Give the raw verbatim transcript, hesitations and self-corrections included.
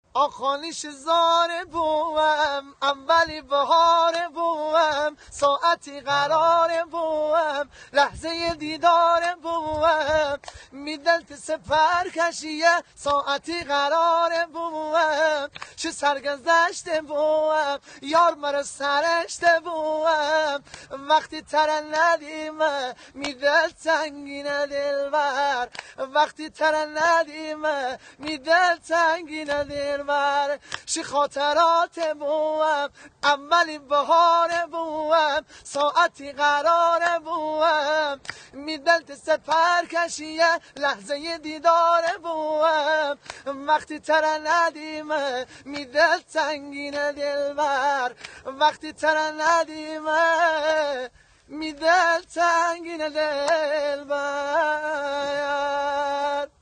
آخانیش زار بوم اولی بهار بوم ساعتی قرار بوم لحظه دیدار بوم میدلت سپر کشیه ساعتی قرار بوم چه سرگذشته بوم یار مرا سرشته بوم وقتی تر ندیمه میدل تنگینه دلبر وقتی تر ندیمه میدل تنگینه دلبر شی خاطرات بوم اولی بهار بوم ساعتی قرار بوم میدلت سپر کشیه لحظه دیدار بوم وقتی تر ندیمه میدل تنگینه دلبر وقتی تر ندیمه میدل تنگینه دلبر